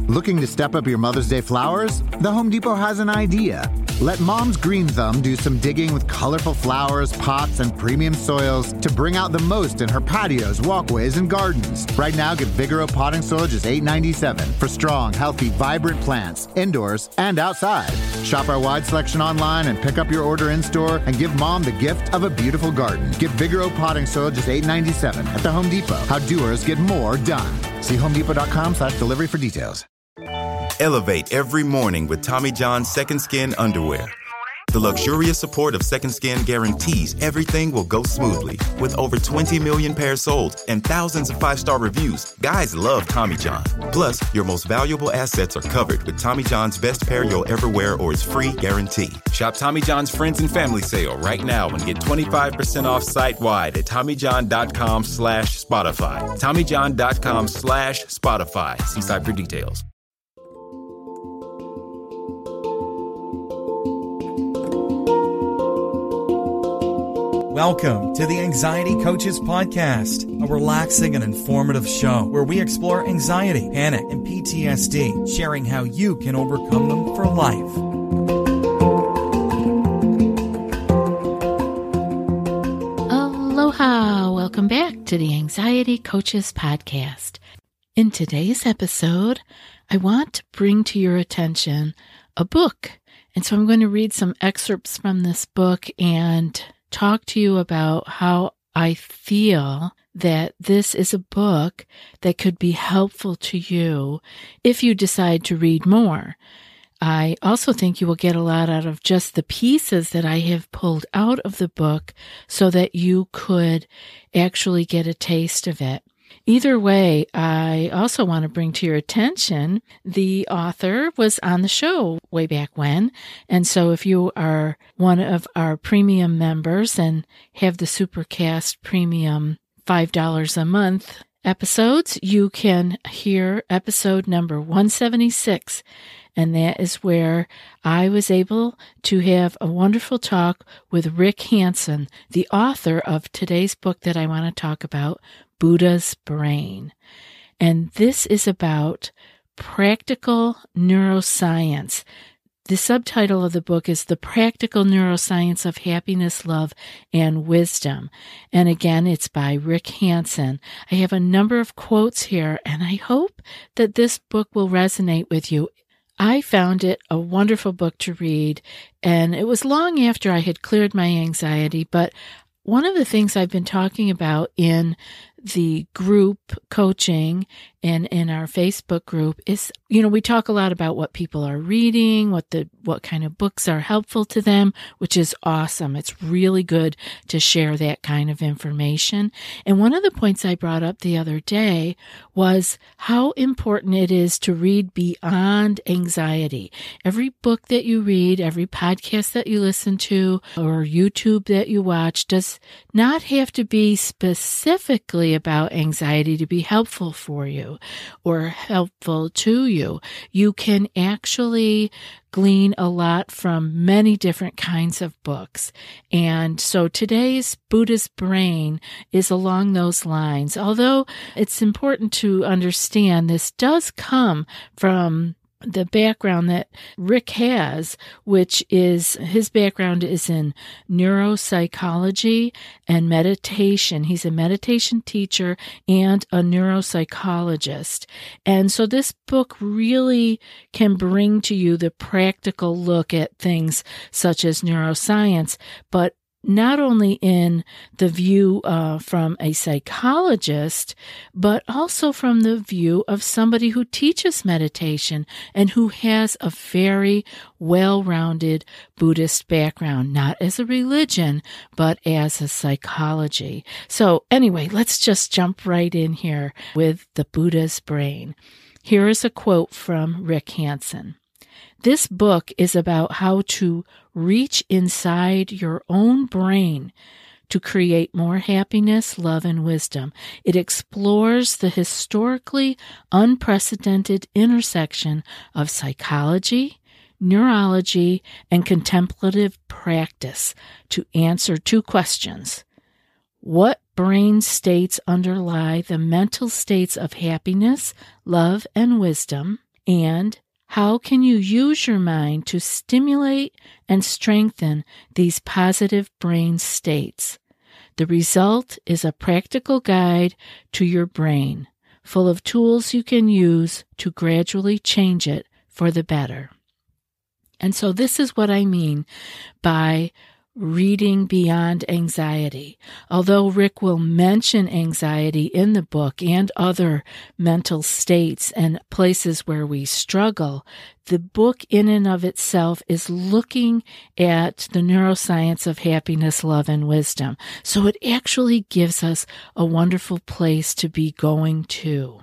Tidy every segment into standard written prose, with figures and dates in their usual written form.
Looking to step up your Mother's Day flowers? The Home Depot has an idea. Let Mom's Green Thumb do some digging with colorful flowers, pots, and premium soils to bring out the most in her patios, walkways, and gardens. Right now, get Vigoro potting soil just $8.97 for strong, healthy, vibrant plants, indoors and outside. Shop our wide selection online and pick up your order in-store and give Mom the gift of a beautiful garden. Get Vigoro potting soil just $8.97 at the Home Depot. How doers get more done. See homedepot.com/delivery for details. Elevate every morning with Tommy John's Second Skin underwear. The luxurious support of Second Skin guarantees everything will go smoothly. With over 20 million pairs sold and thousands of 5-star reviews, guys love Tommy John. Plus, your most valuable assets are covered with Tommy John's best pair you'll ever wear or its free guarantee. Shop Tommy John's Friends and Family Sale right now and get 25% off site-wide at TommyJohn.com/Spotify. TommyJohn.com/Spotify. See site for details. Welcome to the Anxiety Coaches Podcast, a relaxing and informative show where we explore anxiety, panic, and PTSD, sharing how you can overcome them for life. Aloha! Welcome back to the Anxiety Coaches Podcast. In today's episode, I want to bring to your attention a book. And so I'm going to read some excerpts from this book and talk to you about how I feel that this is a book that could be helpful to you if you decide to read more. I also think you will get a lot out of just the pieces that I have pulled out of the book so that you could actually get a taste of it. Either way, I also want to bring to your attention the author was on the show way back when. And so if you are one of our premium members and have the Supercast Premium $5 a month episodes, you can hear episode number 176. And that is where I was able to have a wonderful talk with Rick Hanson, the author of today's book that I want to talk about, Buddha's Brain. And this is about practical neuroscience. The subtitle of the book is The Practical Neuroscience of Happiness, Love, and Wisdom. And again, it's by Rick Hanson. I have a number of quotes here, and I hope that this book will resonate with you. I found it a wonderful book to read, and it was long after I had cleared my anxiety, but one of the things I've been talking about in the group coaching and in our Facebook group is, we talk a lot about what people are reading, what kind of books are helpful to them, which is awesome. It's really good to share that kind of information. And one of the points I brought up the other day was how important it is to read beyond anxiety. Every book that you read, every podcast that you listen to, or YouTube that you watch does not have to be specifically about anxiety to be helpful for you or helpful to you. You can actually glean a lot from many different kinds of books. And so today's Buddha's Brain is along those lines. Although it's important to understand this does come from the background that Rick has, which is his background is in neuropsychology and meditation. He's a meditation teacher and a neuropsychologist. And so this book really can bring to you the practical look at things such as neuroscience, but not only in the view from a psychologist, but also from the view of somebody who teaches meditation and who has a very well-rounded Buddhist background, not as a religion, but as a psychology. So anyway, let's just jump right in here with the Buddha's Brain. Here is a quote from Rick Hanson. This book is about how to reach inside your own brain to create more happiness, love, and wisdom. It explores the historically unprecedented intersection of psychology, neurology, and contemplative practice to answer two questions. What brain states underlie the mental states of happiness, love, and wisdom? And how can you use your mind to stimulate and strengthen these positive brain states? The result is a practical guide to your brain, full of tools you can use to gradually change it for the better. And so this is what I mean by reading beyond anxiety. Although Rick will mention anxiety in the book and other mental states and places where we struggle, the book in and of itself is looking at the neuroscience of happiness, love, and wisdom. So it actually gives us a wonderful place to be going to.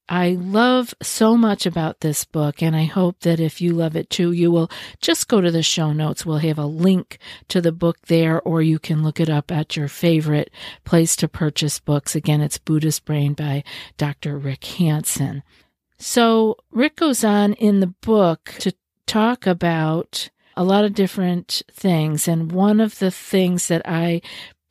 I love so much about this book, and I hope that if you love it too, you will just go to the show notes. We'll have a link to the book there, or you can look it up at your favorite place to purchase books. Again, it's Buddhist Brain by Dr. Rick Hanson. So Rick goes on in the book to talk about a lot of different things, and one of the things that I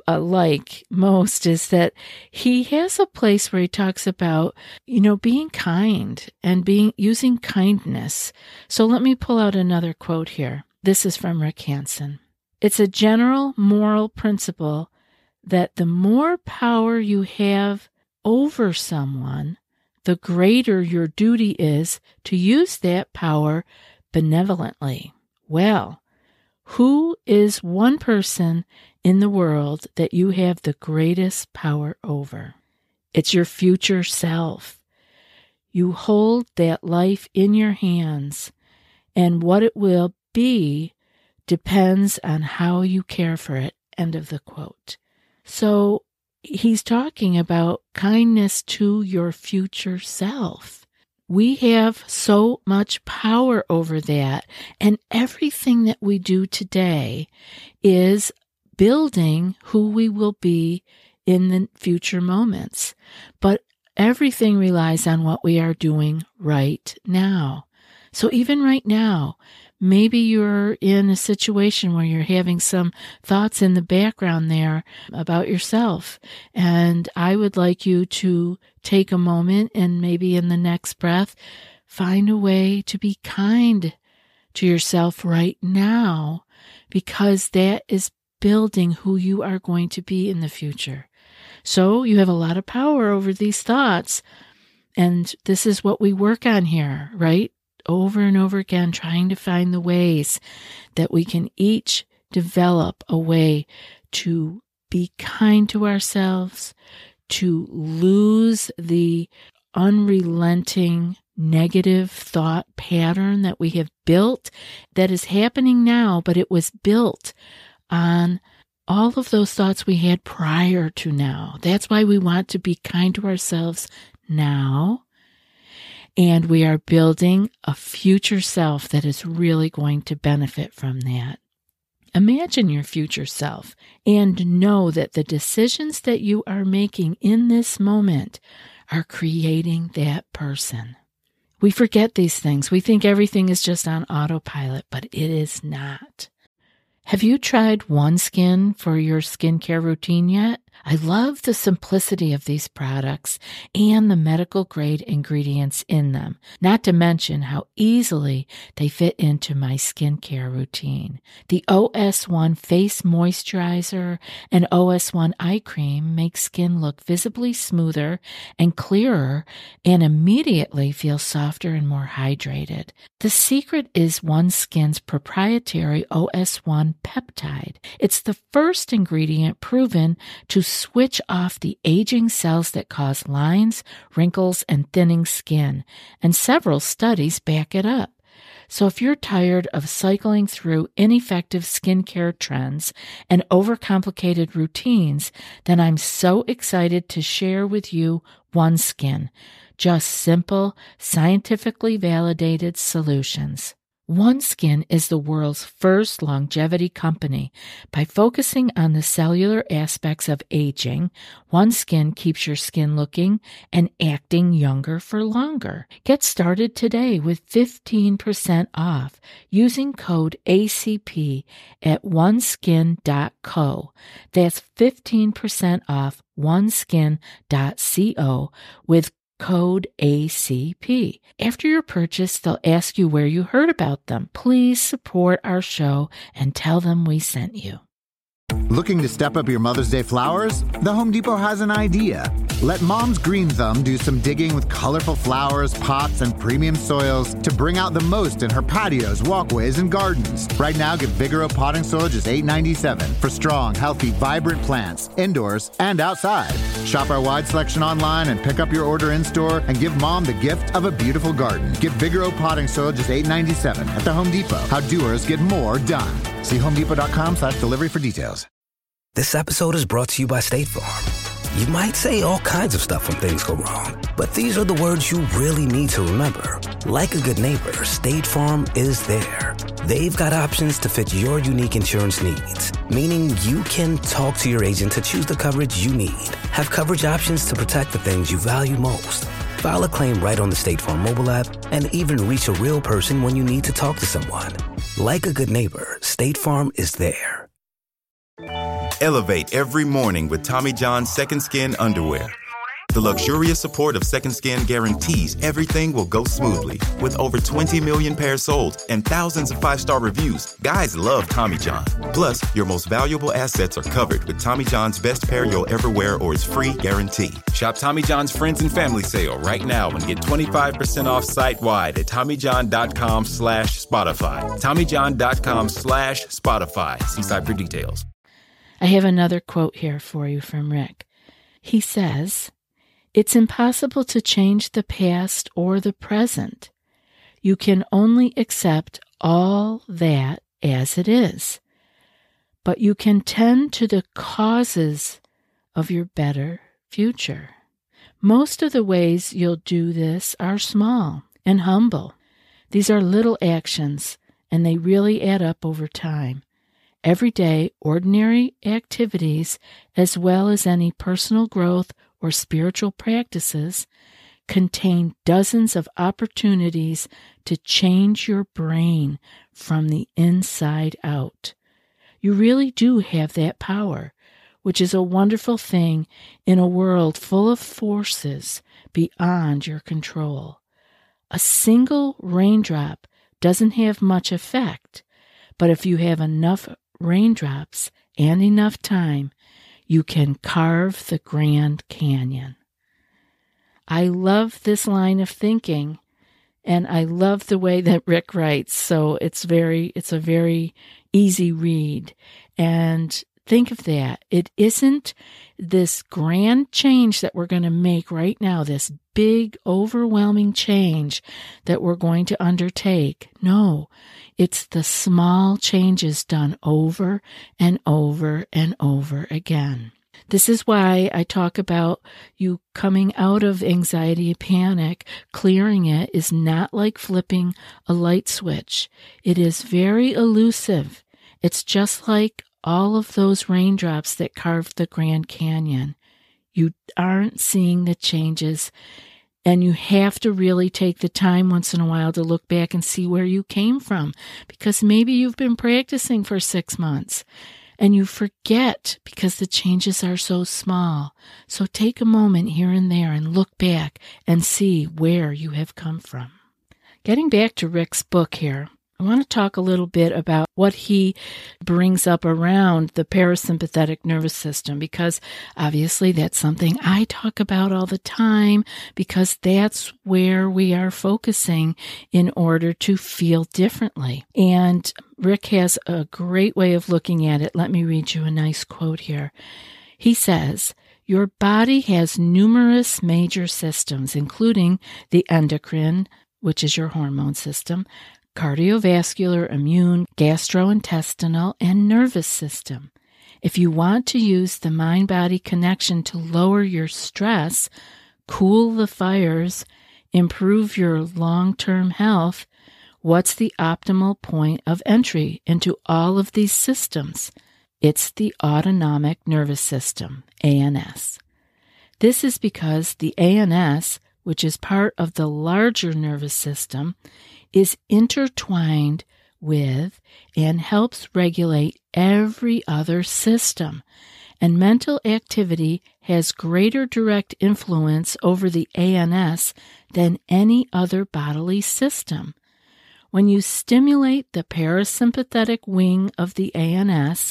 like most is that he has a place where he talks about, being kind and using kindness. So let me pull out another quote here. This is from Rick Hanson. It's a general moral principle that the more power you have over someone, the greater your duty is to use that power benevolently. Well, who is one person in the world that you have the greatest power over? It's your future self. You hold that life in your hands, and what it will be depends on how you care for it. End of the quote. So he's talking about kindness to your future self. We have so much power over that, and everything that we do today is building who we will be in the future moments. But everything relies on what we are doing right now. So even right now, maybe you're in a situation where you're having some thoughts in the background there about yourself. And I would like you to take a moment and maybe in the next breath, find a way to be kind to yourself right now, because that is building who you are going to be in the future. So you have a lot of power over these thoughts. And this is what we work on here, right? Over and over again, trying to find the ways that we can each develop a way to be kind to ourselves, to lose the unrelenting negative thought pattern that we have built that is happening now, but it was built on all of those thoughts we had prior to now. That's why we want to be kind to ourselves now. And we are building a future self that is really going to benefit from that. Imagine your future self and know that the decisions that you are making in this moment are creating that person. We forget these things. We think everything is just on autopilot, but it is not. Have you tried OneSkin for your skincare routine yet? I love the simplicity of these products and the medical grade ingredients in them, not to mention how easily they fit into my skincare routine. The OS1 Face Moisturizer and OS1 Eye Cream make skin look visibly smoother and clearer and immediately feel softer and more hydrated. The secret is OneSkin's proprietary OS1 peptide. It's the first ingredient proven to switch off the aging cells that cause lines, wrinkles, and thinning skin, and several studies back it up. So if you're tired of cycling through ineffective skincare trends and overcomplicated routines, then I'm so excited to share with you OneSkin, just simple, scientifically validated solutions. OneSkin is the world's first longevity company. By focusing on the cellular aspects of aging, OneSkin keeps your skin looking and acting younger for longer. Get started today with 15% off using code ACP at oneskin.co. That's 15% off oneskin.co with code ACP. After your purchase, they'll ask you where you heard about them. Please support our show and tell them we sent you. Looking to step up your Mother's Day flowers? The Home Depot has an idea. Let Mom's Green Thumb do some digging with colorful flowers, pots, and premium soils to bring out the most in her patios, walkways, and gardens. Right now, get Vigoro potting soil just $8.97 for strong, healthy, vibrant plants, indoors and outside. Shop our wide selection online and pick up your order in-store and give Mom the gift of a beautiful garden. Get Vigoro potting soil just $8.97 at the Home Depot. How doers get more done. See homedepot.com/delivery for details. This episode is brought to you by State Farm. You might say all kinds of stuff when things go wrong, but these are the words you really need to remember. Like a good neighbor, State Farm is there. They've got options to fit your unique insurance needs, meaning you can talk to your agent to choose the coverage you need. Have coverage options to protect the things you value most. File a claim right on the State Farm mobile app and even reach a real person when you need to talk to someone. Like a good neighbor, State Farm is there. Elevate every morning with Tommy John's Second Skin underwear. The luxurious support of Second Skin guarantees everything will go smoothly. With over 20 million pairs sold and thousands of 5-star reviews, guys love Tommy John. Plus, your most valuable assets are covered with Tommy John's best pair you'll ever wear or is free guarantee. Shop Tommy John's Friends and Family Sale right now and get 25% off site-wide at TommyJohn.com/Spotify. TommyJohn.com/Spotify. See site for details. I have another quote here for you from Rick. He says, "It's impossible to change the past or the present. You can only accept all that as it is. But you can tend to the causes of your better future. Most of the ways you'll do this are small and humble. These are little actions, and they really add up over time. Everyday, ordinary activities, as well as any personal growth or spiritual practices, contain dozens of opportunities to change your brain from the inside out. You really do have that power, which is a wonderful thing in a world full of forces beyond your control. A single raindrop doesn't have much effect, but if you have enough raindrops and enough time, you can carve the Grand Canyon." I love this line of thinking, and I love the way that Rick writes. So it's a very easy read. And think of that. It isn't this grand change that we're going to make right now, this big, overwhelming change that we're going to undertake. No, it's the small changes done over and over and over again. This is why I talk about you coming out of anxiety and panic. Clearing it is not like flipping a light switch. It is very elusive. It's just like all of those raindrops that carved the Grand Canyon. You aren't seeing the changes, and you have to really take the time once in a while to look back and see where you came from, because maybe you've been practicing for 6 months and you forget because the changes are so small. So take a moment here and there and look back and see where you have come from. Getting back to Rick's book here, I want to talk a little bit about what he brings up around the parasympathetic nervous system, because obviously that's something I talk about all the time, because that's where we are focusing in order to feel differently. And Rick has a great way of looking at it. Let me read you a nice quote here. He says, "Your body has numerous major systems, including the endocrine, which is your hormone system, cardiovascular, immune, gastrointestinal, and nervous system. If you want to use the mind-body connection to lower your stress, cool the fires, improve your long-term health, what's the optimal point of entry into all of these systems? It's the autonomic nervous system, ANS. This is because the ANS, which is part of the larger nervous system, is intertwined with and helps regulate every other system. and mental activity has greater direct influence over the ANS than any other bodily system. When you stimulate the parasympathetic wing of the ANS,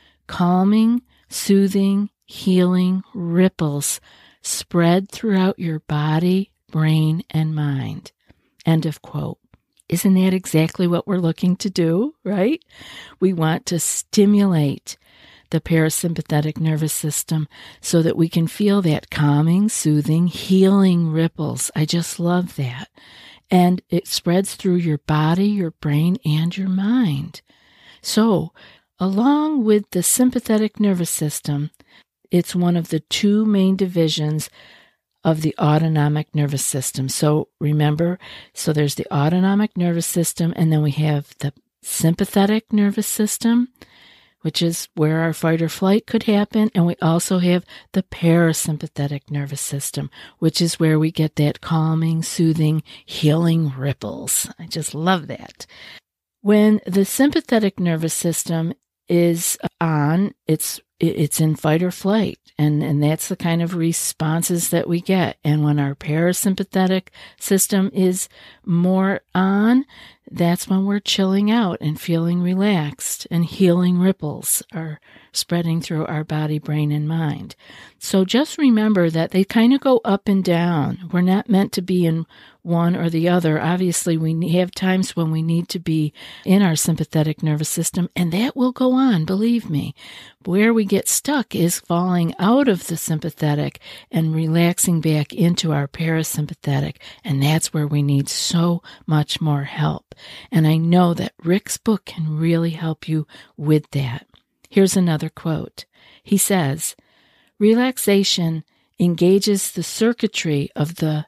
calming, soothing, healing ripples spread throughout your body, brain, and mind. End of quote. Isn't that exactly what we're looking to do, right? We want to stimulate the parasympathetic nervous system so that we can feel that calming, soothing, healing ripples. I just love that. And it spreads through your body, your brain, and your mind. So, along with the sympathetic nervous system, it's one of the two main divisions of the autonomic nervous system. So remember, there's the autonomic nervous system, and then we have the sympathetic nervous system, which is where our fight or flight could happen, and we also have the parasympathetic nervous system, which is where we get that calming, soothing, healing ripples. I just love that. When the sympathetic nervous system is on, it's in fight or flight, and that's the kind of responses that we get. And when our parasympathetic system is more on, that's when we're chilling out and feeling relaxed, and healing ripples are spreading through our body, brain, and mind. So just remember that they kind of go up and down. We're not meant to be in one or the other. Obviously, we have times when we need to be in our sympathetic nervous system, and that will go on, believe me. Where we get stuck is falling out of the sympathetic and relaxing back into our parasympathetic, and that's where we need so much more help. And I know that Rick's book can really help you with that. Here's another quote. He says, "Relaxation engages the circuitry of the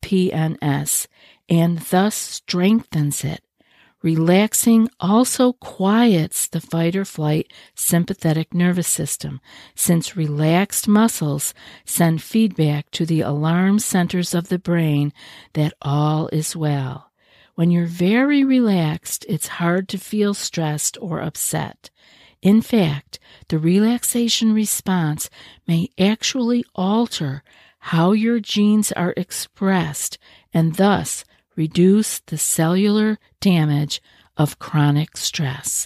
PNS and thus strengthens it. Relaxing also quiets the fight or flight sympathetic nervous system, since relaxed muscles send feedback to the alarm centers of the brain that all is well. When you're very relaxed, it's hard to feel stressed or upset. In fact, the relaxation response may actually alter how your genes are expressed and thus reduce the cellular damage of chronic stress."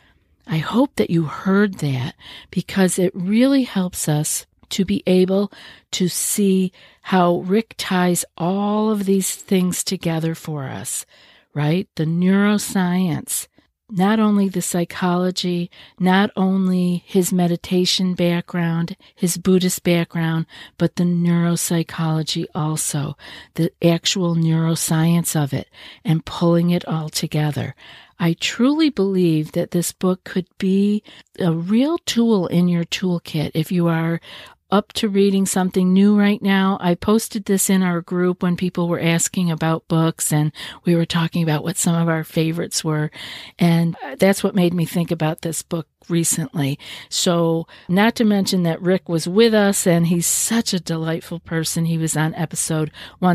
I hope that you heard that, because it really helps us to be able to see how Rick ties all of these things together for us, right? The neuroscience, not only the psychology, not only his meditation background, his Buddhist background, but the neuropsychology also, the actual neuroscience of it, and pulling it all together. I truly believe that this book could be a real tool in your toolkit if you are up to reading something new right now. I posted this in our group when people were asking about books, and we were talking about what some of our favorites were. And that's what made me think about this book recently. So not to mention that Rick was with us, and he's such a delightful person. He was on episode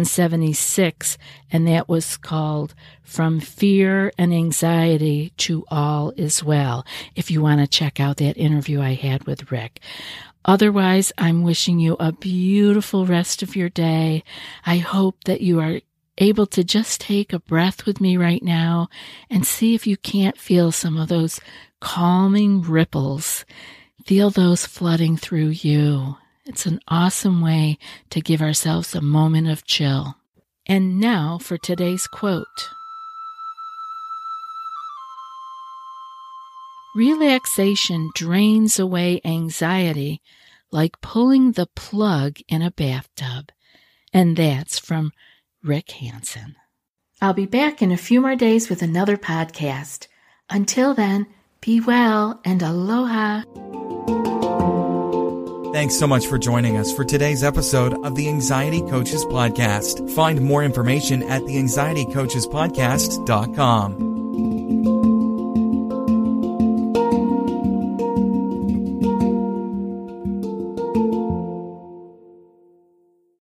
176, and that was called From Fear and Anxiety to All Is Well, if you want to check out that interview I had with Rick. Otherwise, I'm wishing you a beautiful rest of your day. I hope that you are able to just take a breath with me right now and see if you can't feel some of those calming ripples. Feel those flooding through you. It's an awesome way to give ourselves a moment of chill. And now for today's quote. Relaxation drains away anxiety like pulling the plug in a bathtub. And that's from Rick Hanson. I'll be back in a few more days with another podcast. Until then, be well and aloha. Thanks so much for joining us for today's episode of the Anxiety Coaches Podcast. Find more information at theanxietycoachespodcast.com.